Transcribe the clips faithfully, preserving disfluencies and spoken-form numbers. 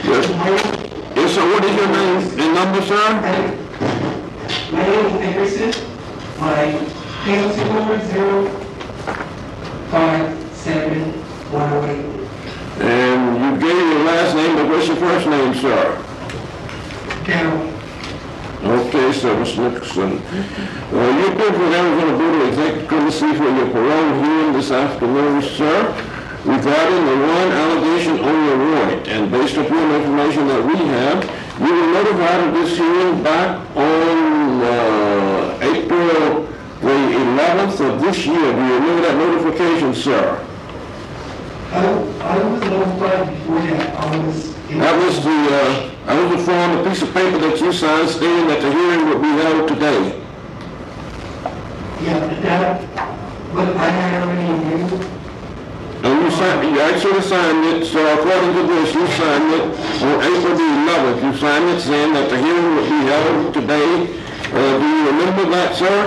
Yes. Yes, sir. What is your name and number, sir? My name is Dickerson. My P O C number is zero five seven one oh eight. And you gave your last name, but what's your first name, sir? Carol. Okay, sir, Mister Nicholson. Uh, you're good for Arizona Board of Executive Committee for your parole hearing this afternoon, sir, regarding the one allegation on your warrant. And based upon the information that we have, you were notified of this hearing back on uh, April the eleventh of this year. Do you remember that notification, sir? I, I was notified before that. I was. That was the, uh, that was the form, a piece of paper that you signed stating that the hearing would be held today. Yeah, but that, but I had already knew. And you signed, you actually signed it, so according to this, you signed it on April the eleventh. You signed it saying that the hearing would be held today. Uh, do you remember that, sir?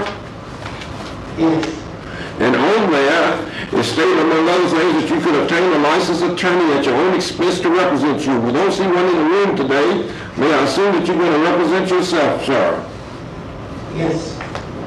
Yes. And on there, it stated, among other things, that you could obtain a licensed attorney at your own expense to represent you. We don't see one in the room today. May I assume that you're going to represent yourself, sir? Yes.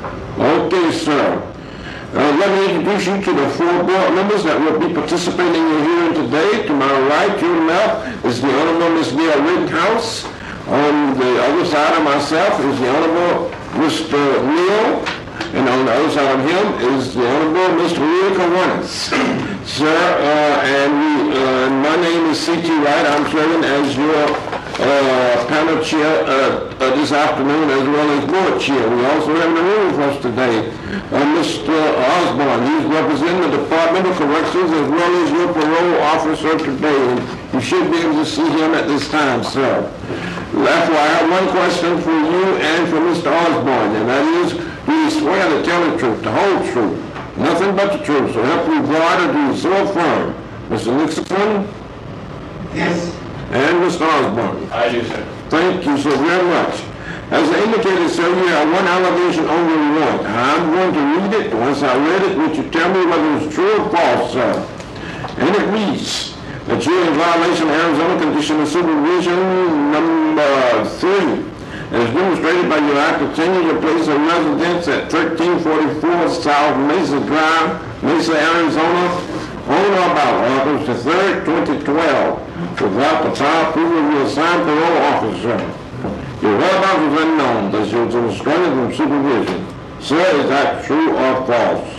Okay, sir. Uh, let me introduce you to the four board members that will be participating in your hearing today. To my right, to your left, is the Honorable Miz Gail Rittenhouse. On the other side of myself is the Honorable Mister Neal. And on the other side of him is the Honorable Mister Leo Kawanis. Sir, uh, and we, uh, my name is C T Wright. I'm serving as your uh, panel chair uh, uh, this afternoon, as well as board chair. We also have in the room with us today uh, Mister Osborne. He's representing the Department of Corrections as well as your parole officer today. And you should be able to see him at this time, sir. Therefore, I have one question for you and for Mister Osborne, and that is, do you swear to tell the truth, the whole truth, nothing but the truth, so help you God, or do you so affirm? Mister Nicholson? Yes. And Mister Osborne? I do, sir. Thank you so very much. As I indicated, sir, you have one allegation on your warrant. I'm going to read it. Once I read it, would you tell me whether it's true or false, sir? And it reads that you're in violation of Arizona Condition of Supervision number three, as demonstrated by your act of changing your place of residence at thirteen forty-four South Mesa Drive, Mesa, Arizona, on or about August the third, twenty twelve, without the prior approval of your assigned parole officer. Your whereabouts is unknown, as you're restrained from supervision. Sir, is that true or false?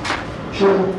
True.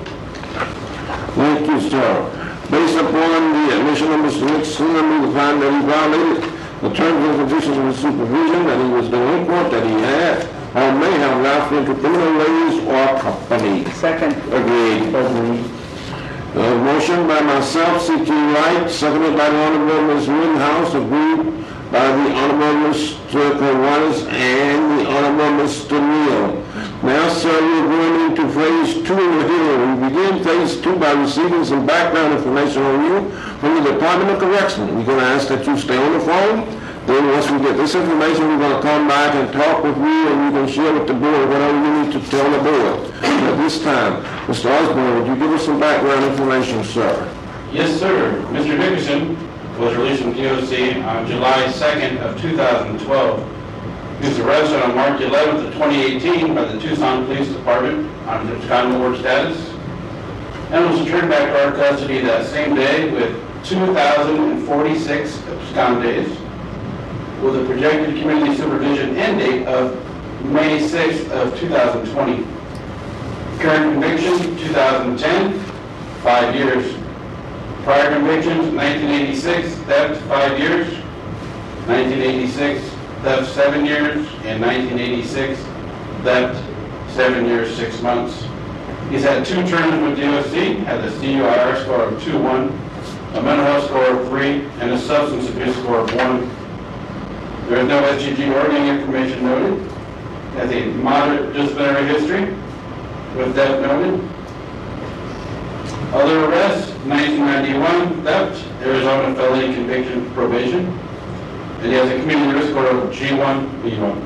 Thank you, sir. Based upon the admission of Mister Nixon, we find that he violated the terms and conditions of his supervision, that he was delinquent, that he had or may have lapsed into criminal ways or company. Second. Agreed. Agreed. Uh, motion by myself, C T Wright, seconded by the Honorable Miz Rittenhouse, agreed by the Honorable Mister Kawanis and the Honorable Mister Neal. Now, sir, we're going into phase two of the hearing. We begin phase two by receiving some background information on you from the Department of Corrections. We're going to ask that you stay on the phone. Then once we get this information, we're going to come back and talk with you, and you can share with the board whatever you need to tell the board. At this time, Mister Osborne, would you give us some background information, sir? Yes, sir. Mister Dickerson was released from P O C on July second of two thousand twelve. He was arrested on March eleventh of twenty eighteen by the Tucson Police Department on absconding award status, and was returned back to our custody that same day with two thousand forty-six abscond days, with a projected community supervision end date of May sixth of two thousand twenty. Current conviction, two thousand ten, five years. Prior convictions, nineteen eighty-six, theft, five years. nineteen eighty-six, theft, seven years. And nineteen eighty-six, theft, seven years, six months. He's had two terms with D O C, had a C U I R score of two one, a mental health score of three, and a substance abuse score of one. There is no S G G or gang information noted. Has a moderate disciplinary history, with theft noted. Other arrests, nineteen ninety-one, theft, Arizona felony conviction probation. And he has a community risk score of G one, B one.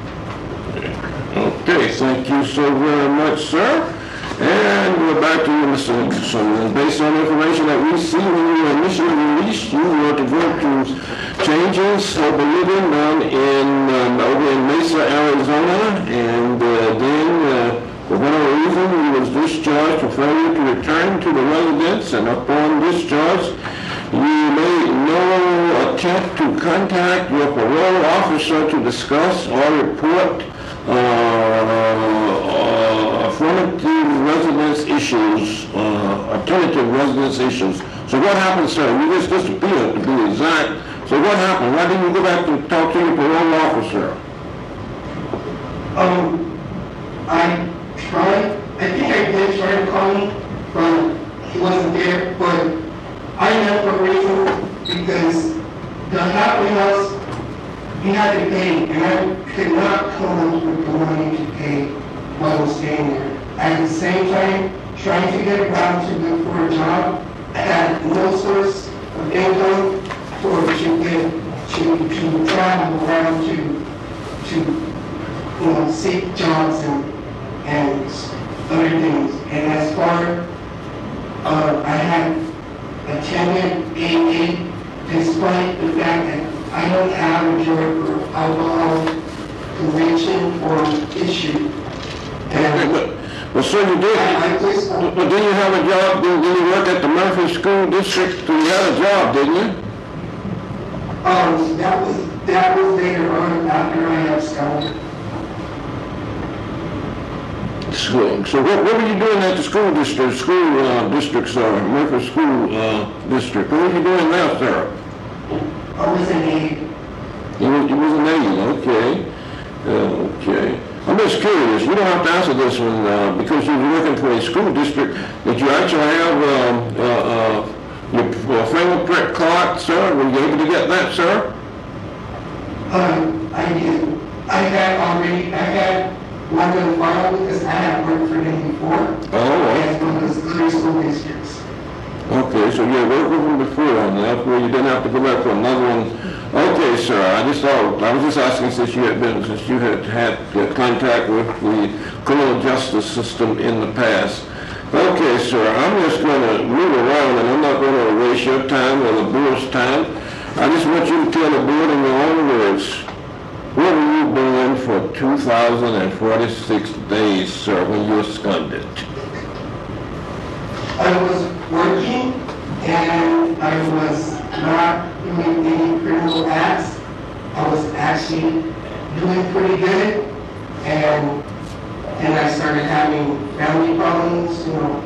Okay, thank you so very much, sir. And we're back to you, Mister Nicholson. And based on information that we see when you were initially released, you were to go to changes of the living down in, um, over in Mesa, Arizona, and uh, then, uh, for whatever reason, he was discharged for failure to return to the residence, and upon discharge, you made no attempt to contact your parole officer to discuss or report uh, uh, affirmative residence issues, uh, alternative residence issues. So what happened, sir? You just disappeared, to be exact. So what happened? Why didn't you go back to talk to your parole officer? Um, I tried, I think I did try to call him, but he wasn't there, but I know for a reason, because the halfway house, he had to pay, and I could not come up with the money to pay while I was staying there. At the same time, trying to get around to look for a job, I had no source of income for to get, to, to travel around to, to, you know, seek jobs and, and other things. And as far, uh, I had attended A A despite the fact that I don't have a drug or alcohol conviction or issue. And But, but sir, you did. I, I just, But but didn't you have a job, didn't you work at the Murphy School District? You had a job, didn't you? um, that was, that was later on after I absconded. School. So what, what were you doing at the school district, school uh, district, sir, Murphy School uh, District? What were you doing there, sir? I was an aide. You was, you was an aide, okay. Uh, okay. I'm just curious, you don't have to answer this one uh, because you were working for a school district. Did you actually have um, uh, uh, your uh, fingerprint card, sir? Were you able to get that, sir? Um, I did. I had already, I had one on file because I had worked for them before. Oh, As well as three school districts. okay, so you had worked with them before, and that's where you didn't have to go back for another one. Okay, sir, I just thought, I was just asking since you had been, since you had had uh, contact with the criminal justice system in the past. Okay, sir, I'm just going to move around, and I'm not going to waste your time or the board's time. I just want you to tell the board in your own words, what were you doing for two thousand forty-six days, sir, when you absconded? I was working and I was not doing any criminal acts. I was actually doing pretty good, and and I started having family problems. You know,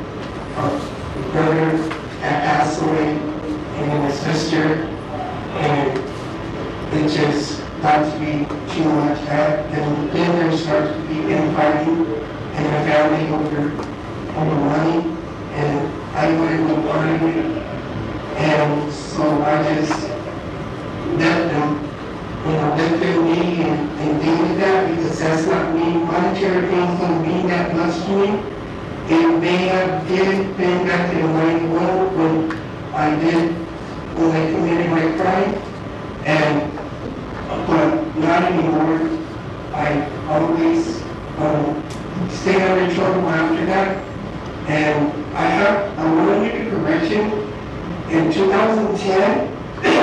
a brother had passed away, and then a sister, and it just got to be too much. That and then there started to be infighting in the family over over money, and I wouldn't go part of it. And so I just left them, you know, left them me and, and deal with that, because that's not me. Monetary things don't mean that much to me. It may have did been back in ninety-one when I did, when I committed my crime, and, but not anymore. I always um, stay out of trouble after that. And I have, I want to make a correction. In two thousand ten,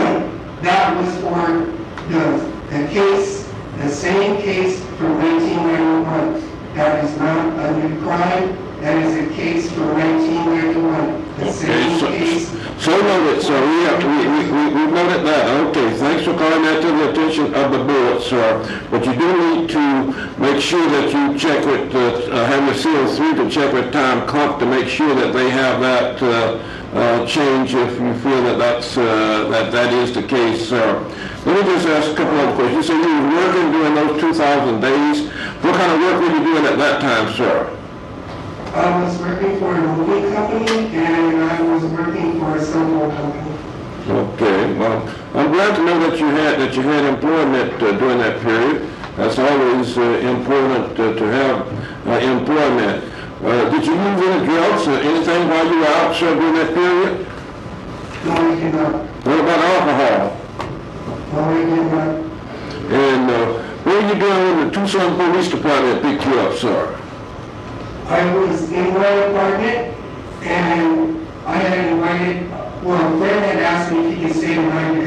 that was for the, the case, the same case from nineteen ninety-one. That is not a new crime. That is a case from nineteen ninety-one. The same so, case. So noted, sir. We have, we, we, we, we've noted that. Okay, thanks for calling that to the attention of the board, sir. But you do need to make sure that you check with, uh, uh, have your C O three to check with Time Comp to make sure that they have that, uh, uh, change if you feel that that's, uh, that that is the case, sir. Let me just ask a couple other questions. You said you were working during those two thousand days. What kind of work were you doing at that time, sir? I was working for a moving company, and I was working for a cell phone company. Okay, well, I'm glad to know that you had, that you had employment uh, during that period. That's always uh, important uh, to have uh, employment. Uh, did you use any drugs or anything while you were out, sir, during that period? No, I did not. What about alcohol? No, I did not. And uh, what were you doing when the Tucson Police Department picked you up, sir? I was in my apartment, and I had invited, well, a friend had asked me if he could stay the night because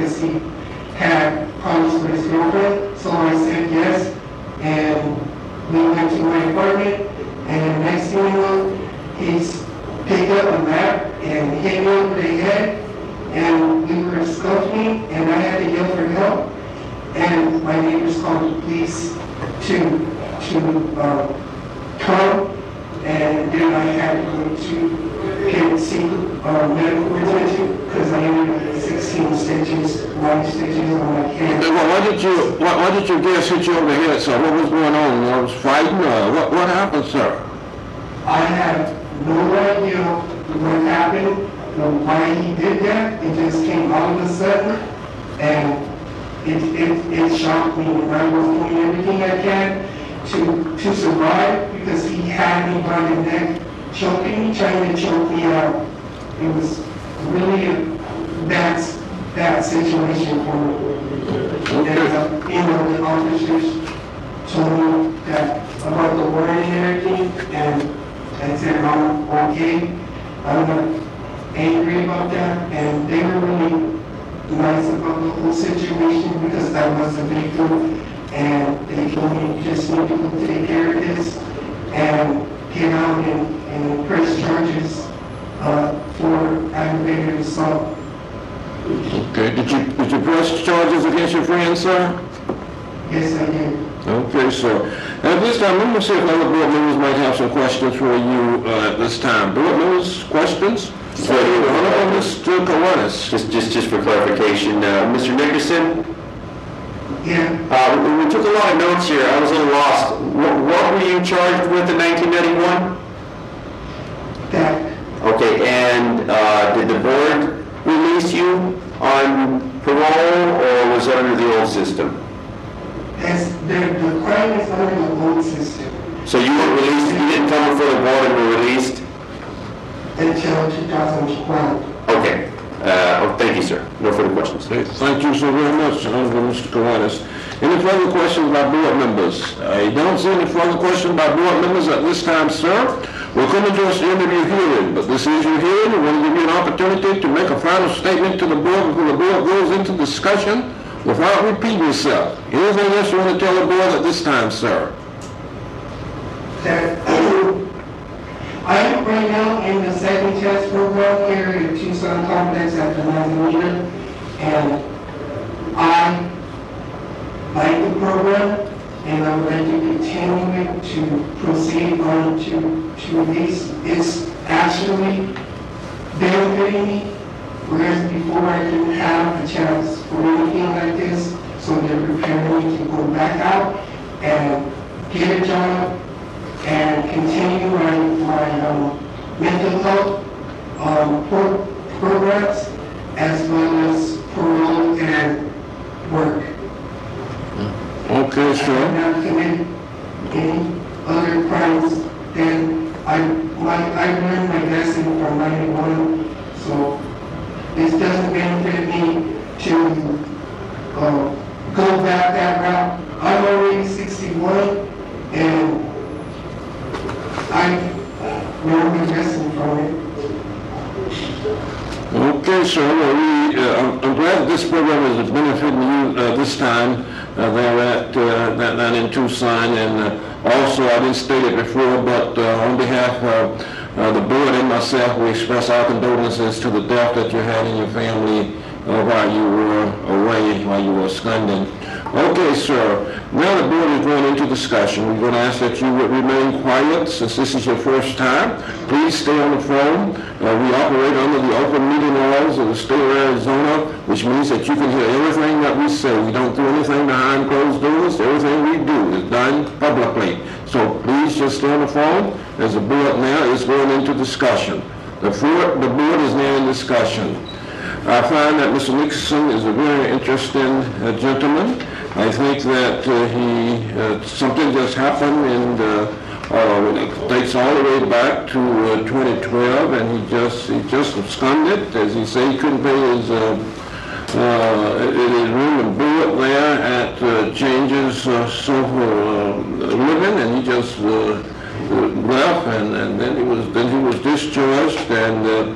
because he had problems with his girlfriend. So I said yes, and we went to my apartment, and next thing you know, he's picked up a bat and hit me over the head, and we were scuffling, and I had to yell for help, and my neighbors called the police to, to uh, come, and then I had to go to get seek uh, medical attention because I ended up sixteen stitches, nine stitches on my hand. Well, why did you, why, why did your gas hit you over the head, sir? What was going on? I was fighting, or what, what happened, sir? I have no idea what happened, or why he did that. It just came all of a sudden, and it, it, it shocked me. And I was doing everything I can to, to survive because he had me by the neck, choking me, trying to choke me out. It was really a bad, bad situation for me. Okay. And, uh, you know, the officers told me that about the warning and everything, and I said I'm okay. I'm not angry about that, and they were really nice about the whole situation because I was a victim, and they told me you just need to go take care of this and get out and, and press charges uh, for aggravated assault. Okay, did you, did you press charges against your friend, sir? Yes, I did. Okay, so at this time, let me see if other board members might have some questions for you uh, at this time. Board members, questions? So, Honorable Mister Kawanis. Just, just, just for clarification, uh, Mister Nickerson, Yeah, uh, we, we took a lot of notes here. I was a little lost. What, what were you charged with in nineteen ninety-one? that, Okay, and uh, did the board release you on parole, or was it under the old system? that's, the, the crime is under the old system So you were released, you didn't come before the board and were released? until two thousand twelve. Okay. Uh, oh, thank you, sir. No further questions. Okay, thank you so very much, Honorable Mister Kawanis. Any further questions by board members? I don't see any further questions by board members at this time, sir. We're coming to us the end of your hearing, but this is your hearing. We want to give you an opportunity to make a final statement to the board before the board goes into discussion without repeating yourself. Anything else you want to tell the board at this time, sir? That I am right now in the second test program here at Tucson Complex at the Nazarena, and I like the program, and I'm ready to continue it to proceed on to, to this. It's actually benefiting me, whereas before I didn't have a chance for anything like this, so they're preparing me to go back out and get a job and continue my, my um, mental health um, pro- programs as well as parole and work. Okay, I sir. have not committed any other crimes than I, my, I learned my lesson from ninety-one, so this doesn't benefit me to uh, go back that route. I'm already sixty-one, and I learned my lesson from it. Okay, sir. Well, we, uh, I'm, I'm glad this program is benefiting you uh, this time. Uh, there at uh, that, that in Tucson, and uh, also I didn't state it before, but uh, on behalf of uh, the board and myself, we express our condolences to the death that you had in your family uh, while you were away, while you were absconding. Okay, sir. Now the board is going into discussion. We're going to ask that you would remain quiet since this is your first time. Please stay on the phone. Uh, we operate under the open meeting laws of the state of Arizona, which means that you can hear everything that we say. We don't do anything behind closed doors. Everything we do is done publicly. So please just stay on the phone as the board now is going into discussion. The, floor, the board is now in discussion. I find that Mister Nixon is a very interesting uh, gentleman. I think that uh, he, uh, something just happened, and uh, uh, it dates all the way back to uh, twenty twelve, and he just he just absconded. As he said, he couldn't pay his uh, uh, his room and board there at uh, Changes uh, Sofa uh, Living, and he just uh, left, and, and then he was then he was discharged, and uh,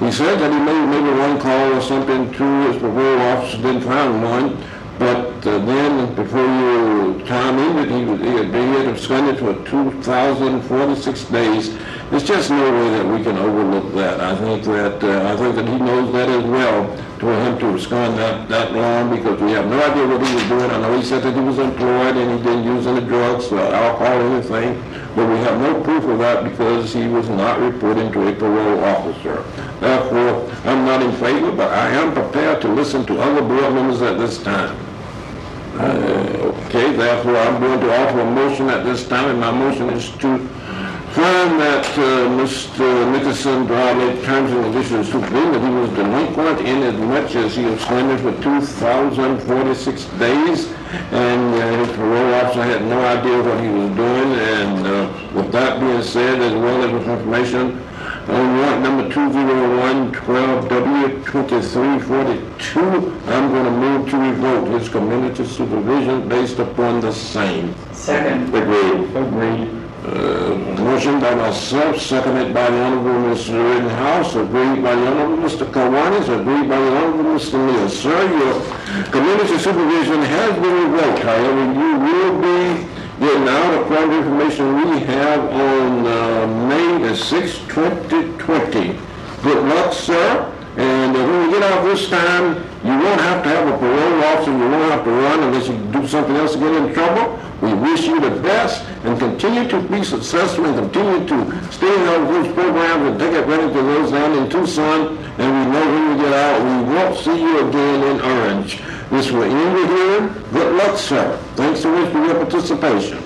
He said that he made maybe one call or something to his parole officer, didn't find one, but uh, then before you time ended, he was, he had been absconded for two thousand forty-six days. There's just no way that we can overlook that. I think that uh, I think that he knows that as well, for him to abscond that, that long, because we have no idea what he was doing. I know he said that he was employed and he didn't use any drugs or alcohol or anything, but we have no proof of that because he was not reporting to a parole officer. Therefore, I'm not in favor, but I am prepared to listen to other board members at this time. Uh, okay, therefore, I'm going to offer a motion at this time, and my motion is to find that uh, Mister Nicholson violated terms and conditions of supervision, that he was delinquent in as much as he absconded for two thousand forty-six days, and uh, his parole officer had no idea what he was doing. And uh, with that being said, as well as with information on warrant number two oh one twelve W twenty-three forty-two, I'm going to move to revoke his community supervision based upon the same. Second. Agreed. Agreed. Uh, motion by myself, seconded by the Honorable Mister Rittenhouse, agreed by the Honorable Mister Kawanis, agreed by the Honorable Mister Mills. Sir, your community supervision has been revoked. However, you will be getting out according to information we have on uh, May the sixth, twenty twenty. Good luck, sir. And uh, when we get out this time, you won't have to have a parole officer. You won't have to run unless you do something else to get in trouble. We wish you the best and continue to be successful and continue to stay in all those programs and take advantage of those down in Tucson. And we know when we get out, we won't see you again in Orange. This will end with you. Good luck, sir. Thanks so much for your participation.